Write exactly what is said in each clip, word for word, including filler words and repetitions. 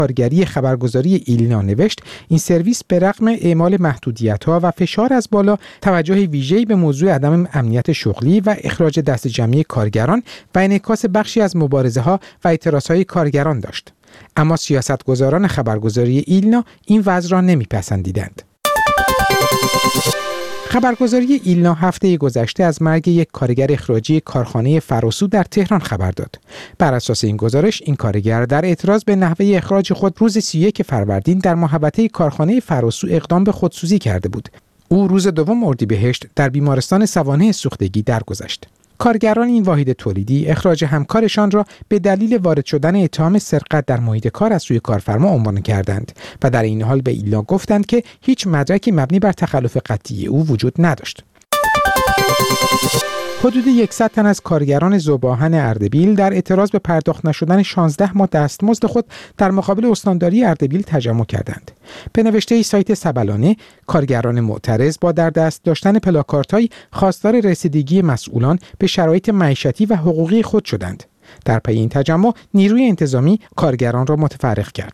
کارگری خبرگزاری ایلنا نوشت این سرویس به رغم اعمال محدودیت‌ها و فشار از بالا توجه ویژه‌ای به موضوع عدم امنیت شغلی و اخراج دست جمعی کارگران و انعکاس بخشی از مبارزه‌ها و اعتراضهای کارگران داشت. اما سیاستگزاران خبرگزاری ایلنا این وضع را نمی‌پسندیدند. خبرگزاری ایلنا هفته گذشته از مرگ یک کارگر اخراجی کارخانه فراسو در تهران خبر داد. بر اساس این گزارش، این کارگر در اعتراض به نحوه اخراج خود روز سی و یک فروردین در محوطه کارخانه فراسو اقدام به خودسوزی کرده بود. او روز دوم اردیبهشت در بیمارستان سوانح سوختگی درگذشت. کارگران این واحد تولیدی اخراج همکارشان را به دلیل وارد شدن اتهام سرقت در محیط کار از سوی کارفرما عنوان کردند و در این حال به ایلنا گفتند که هیچ مدرکی مبنی بر تخلف قطعی او وجود نداشت. حدود صد تن از کارگران ذوب‌آهن اردبیل در اعتراض به پرداخت نشدن شانزده ماه دستمزد خود در مقابل استانداری اردبیل تجمع کردند. به نوشته سایت سبلانه، کارگران معترض با در دست داشتن پلاکاردهای خواستار رسیدگی مسئولان به شرایط معیشتی و حقوقی خود شدند. در پی این تجمع، نیروی انتظامی کارگران را متفرق کرد.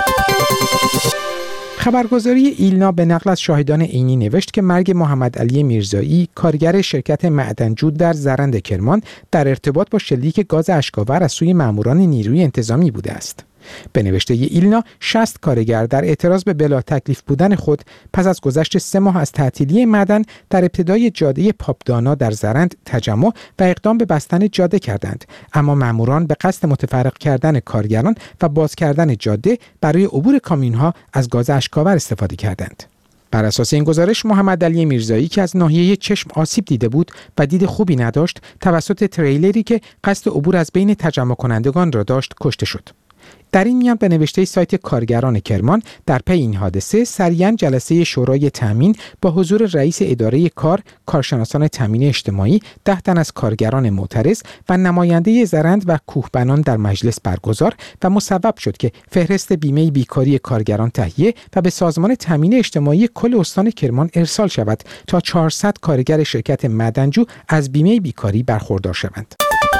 خبرگزاری ایلنا به نقل از شاهدان عینی نوشت که مرگ محمد علی میرزایی، کارگر شرکت معدنجود در زرند کرمان، در ارتباط با شلیک گاز اشک‌آور از سوی ماموران نیروی انتظامی بوده است. به نوشته ایلنا، شصت کارگر در اعتراض به بلا تکلیف بودن خود پس از گذشت سه ماه از تعطیلی معدن در ابتدای جاده پاپدانا در زرند تجمع و اقدام به بستن جاده کردند، اما ماموران به قصد متفرق کردن کارگران و باز کردن جاده برای عبور کامیون‌ها از گاز اشک‌آور استفاده کردند. بر اساس این گزارش، محمد علی میرزایی که از ناحیه چشم آسیب دیده بود و دید خوبی نداشت، توسط تریلری که قصد عبور از بین تجمع کنندگان را داشت کشته شد. در این میان به نوشته سایت کارگران کرمان، در پی این حادثه سریعاً جلسه شورای تامین با حضور رئیس اداره کار، کارشناسان تامین اجتماعی، ده تن از کارگران معترض و نماینده زرند و کوهبنان در مجلس برگزار و مصوب شد که فهرست بیمه بیکاری کارگران تهیه و به سازمان تامین اجتماعی کل استان کرمان ارسال شود تا چهارصد کارگر شرکت معدنجو از بیمه بیکاری برخوردار شوند.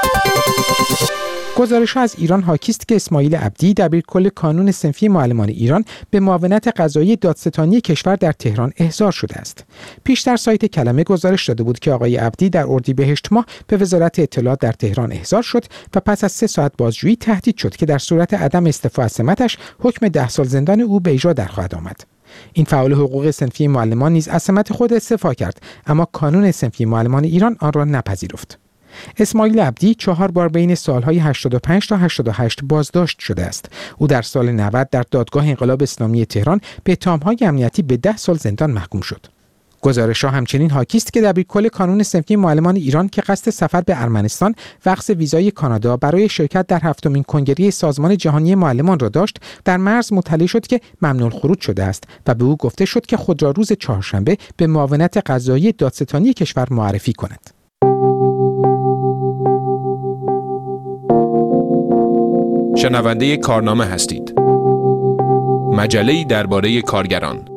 گزارش‌ها از ایران حاکی است که اسماعیل عبدی، دبیرکل کانون صنفی معلمان ایران، به معاونت قضایی دادستانی کشور در تهران احضار شده است. پیشتر سایت کلمه گزارش داده بود که آقای عبدی در اردیبهشت ماه به وزارت اطلاعات در تهران احضار شد و پس از سه ساعت بازجویی تهدید شد که در صورت عدم استعفا از سمتش حکم ده سال زندان او به اجرا درخواهد آمد. این فعال حقوق صنفی معلمان نیز از سمت خود استعفا کرد، اما کانون صنفی معلمان ایران آن را نپذیرفت. اسماعیل عبدی چهار بار بین سالهای هشتاد و پنج تا هشتاد و هشت بازداشت شده است. او در سال نود در دادگاه انقلاب اسلامی تهران به اتهام‌های امنیتی به ده سال زندان محکوم شد. گزارش‌ها همچنین حاکی است که دبیرکل کانون صنفی معلمان ایران که قصد سفر به ارمنستان و اخذ ویزای کانادا برای شرکت در هفتمین کنگره سازمان جهانی معلمان را داشت، در مرز مطلع شد که ممنوع الخروج شده است و به او گفته شد که خود را روز چهارشنبه به معاونت قضایی دادستانی کشور معرفی کند. شنونده کارنامه هستید. مجله‌ای درباره کارگران.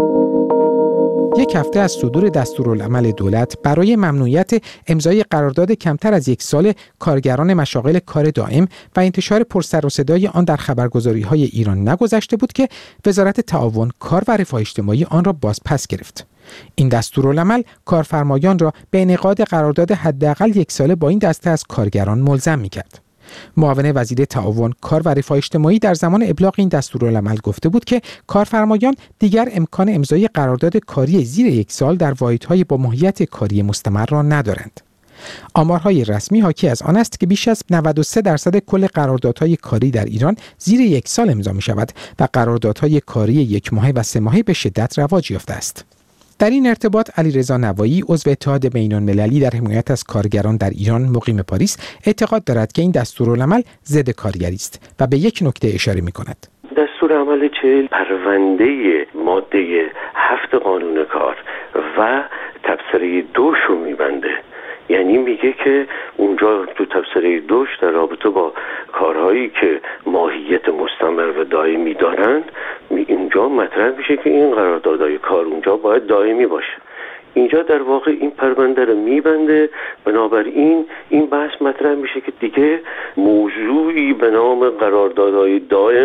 یک هفته از صدور دستورالعمل دولت برای ممنوعیت امضای قرارداد کمتر از یک سال کارگران مشاغل کار دائم و انتشار پرسر و صدای آن در خبرگزاری‌های ایران نگذشته بود که وزارت تعاون، کار و رفاه اجتماعی آن را باز پس گرفت. این دستورالعمل کارفرمایان را به انعقاد قرارداد حداقل یک ساله با این دسته از کارگران ملزم می‌کرد. معاون وزیر تعاون، کار و رفاه اجتماعی در زمان ابلاغ این دستورالعمل گفته بود که کارفرمایان دیگر امکان امضای قرارداد کاری زیر یک سال در واحدهای با ماهیت کاری مستمر را ندارند. آمارهای رسمی حاکی از آن است که بیش از نود و سه درصد کل قراردادهای کاری در ایران زیر یک سال امضا می شود و قراردادهای کاری یک ماهه و سه ماهه به شدت رواج یافته است. در این ارتباط علیرضا نوایی، عضو اتحاد بین‌المللی در حمایت از کارگران در ایران مقیم پاریس، اعتقاد دارد که این دستورالعمل ضد کارگری است و به یک نکته اشاره می‌کند. دستورالعمل چهل پرونده ماده هفت قانون کار و تبصره دوش رو می‌بنده. یعنی میگه که اونجا تو تبصره دوش در رابطه با کارهایی که ماهیت مستمر و دائمی دارند، اینجا مطرح میشه که این قراردادهای کار اونجا باید دائمی باشه. اینجا در واقع این پرونده رو میبنده، بنابراین این بحث مطرح میشه که دیگه موضوعی به نام قراردادهای دائم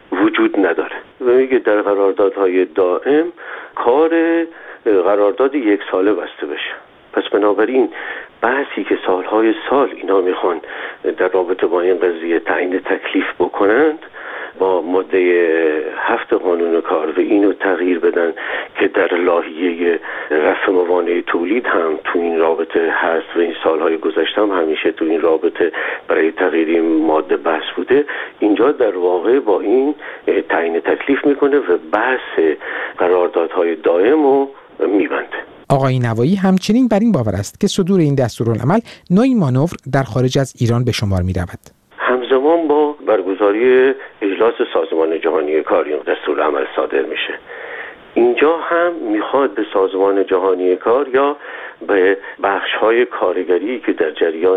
وجود نداره و میگه در قراردادهای دائم کار قرارداد یک ساله بسته بشه. پس بنابراین بحثی که سالهای سال اینا میخوان در رابطه با این قضیه تعیین تکلیف بکنند با ماده هفت قانون کار و اینو تغییر بدن که در لایحه رفع موانع تولید هم تو این رابطه هست و این سالهای گذشته هم همیشه تو این رابطه برای تغییر این ماده بحث بوده، اینجا در واقع با این تعیین تکلیف میکنه و بحث قراردادهای دائم رو میبنده. آقای نوایی همچنین بر این باور است که صدور این دستورالعمل نوعی مانور در خارج از ایران به شمار می‌رود. همزمان با برگزاری اجلاس سازمان جهانی کار این دستورالعمل صادر میشه. اینجا هم میخواد به سازمان جهانی کار یا به بخش‌های کارگری که در جریان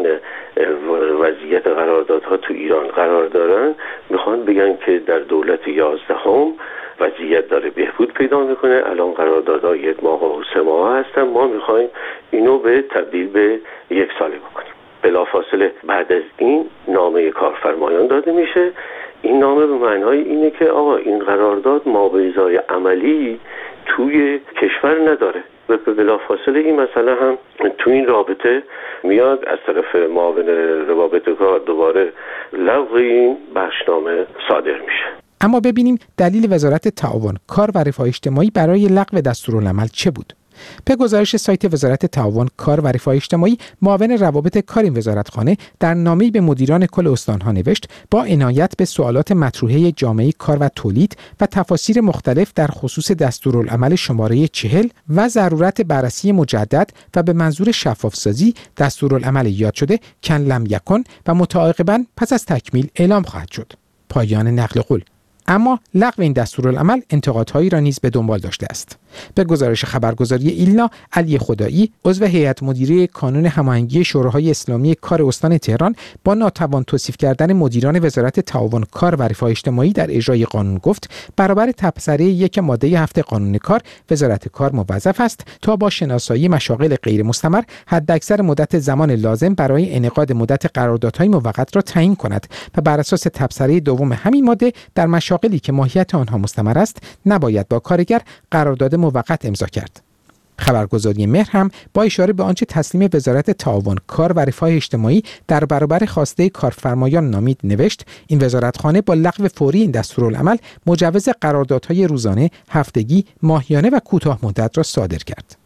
وضعیت قراردادها تو ایران قرار دارن میخوان بگن که در دولت یازدهم وضعیت داره بهبود پیدا میکنه، الان قراردادها یک ماه و سه ماه هستن، ما میخوایم اینو به تبدیل به یک ساله بکنیم. بلافاصله بعد از این نامه کارفرمایان داده میشه. این نامه به معنای اینه که آقا این قرارداد مابعضای عملی توی کشور نداره و بلافاصله این مسئله هم تو این رابطه میاد از طرف معاون روابط کار دوباره لغو این بخشنامه صادر میشه. اما ببینیم دلیل وزارت تعاون، کار و رفاه اجتماعی برای لغو دستورالعمل چه بود؟ به گزارش سایت وزارت تعاون، کار و رفاه اجتماعی، معاون روابط کار این وزارتخانه در نامه‌ای به مدیران کل استان‌ها نوشت با عنایت به سوالات مطروحه جامعه کار و تولید و تفاسیر مختلف در خصوص دستورالعمل شماره چهل و ضرورت بررسی مجدد و به منظور شفاف‌سازی دستورالعمل یاد شده کن لم یکن و متعاقباً پس از تکمیل اعلام خواهد شد. پایان نقل قول. اما لغو این دستورالعمل انتقادهایی را نیز به دنبال داشته است. به گزارش خبرگزاری ایلنا، علی خدایی، عضو هیئت مدیره کانون هماهنگی شوراهای اسلامی کار استان تهران، با ناتوان توصیف کردن مدیران وزارت تعاون، کار و رفاه اجتماعی در اجرای قانون گفت برابر تبصره یک ماده هفت قانون کار، وزارت کار موظف است تا با شناسایی مشاغل غیر مستمر حداکثر مدت زمان لازم برای انعقاد مدت قراردادهای موقت را تعیین کند و بر اساس تبصره دوم همین ماده در مشاغلی که ماهیت آنها مستمر است نباید با کارگر قرارداد موقت امضا کرد. خبرگزاری مهر هم با اشاره به آنچه تسلیم وزارت تعاون، کار و رفاه اجتماعی در برابر خواسته کارفرمایان نامید نوشت این وزارتخانه با لغو فوری این دستورالعمل مجوز قراردادهای روزانه، هفتگی، ماهیانه و کوتاه مدت را صادر کرد.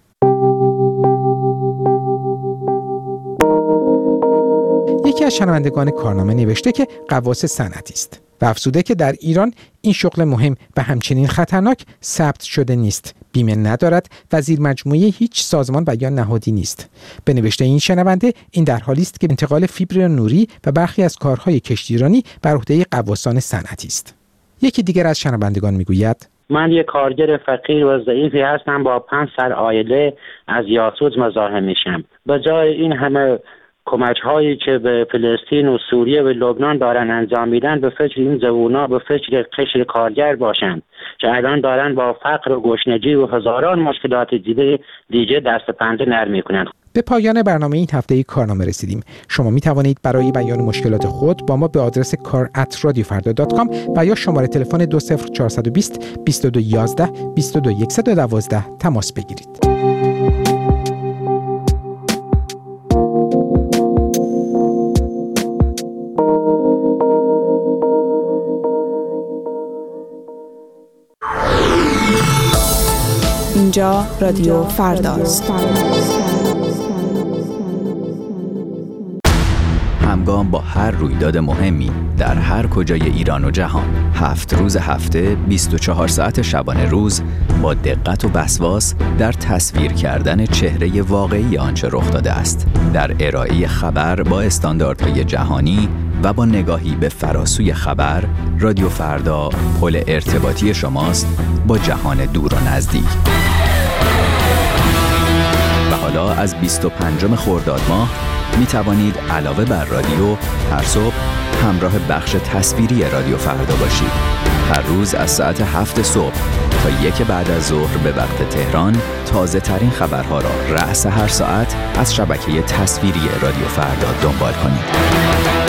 یکی از شنوندگان کارنامه نوشته که غواص صنعتی است و افزوده که در ایران این شغل مهم و همچنین خطرناک ثبت شده نیست، بیمه ندارد و زیر مجموعه هیچ سازمان و یا نهادی نیست. به نوشته این شنونده این در حالی است که انتقال فیبر نوری و برخی از کارهای کشتیرانی بر عهده غواصان صنعتی است. یکی دیگر از شنوندگان میگوید من یک کارگر فقیر و ضعیفی هستم، با پنج سر عائله از یاسوج مزاحم میشم. به جای این همه کمک هایی که به فلسطین و سوریه و لبنان دارن انجام میدن، به فکر این جوونا به فکر قشر کارگر باشند که الان دارن با فقر و گشنگی و هزاران مشکلات دیگه دیگه دست پنجه نرم میکنن. به پایان برنامه این هفته کارنامه رسیدیم. شما می توانید برای بیان مشکلات خود با ما به آدرس کار ات رادیو فردا دات کام و یا شماره تلفن دو صفر چهار دو صفر بیست و دو یازده بیست و دو صد و دوازده تماس بگیرید. اینجا رادیو فرداست. همگام با هر رویداد مهمی در هر کجای ایران و جهان، هفت روز هفته، بیست و چهار ساعت شبانه روز، با دقت و وسواس در تصویر کردن چهره واقعی آنچه رخ داده است، در ارائه خبر با استانداردهای جهانی و با نگاهی به فراسوی خبر، رادیو فردا پل ارتباطی شماست با جهان دور و نزدیک. و حالا از بیست و پنجم خرداد ماه می توانید علاوه بر رادیو هر صبح همراه بخش تصویری رادیو فردا باشید. هر روز از ساعت هفت صبح تا یک بعد از ظهر به وقت تهران تازه ترین خبرها را رأس هر ساعت از شبکه تصویری رادیو فردا دنبال کنید.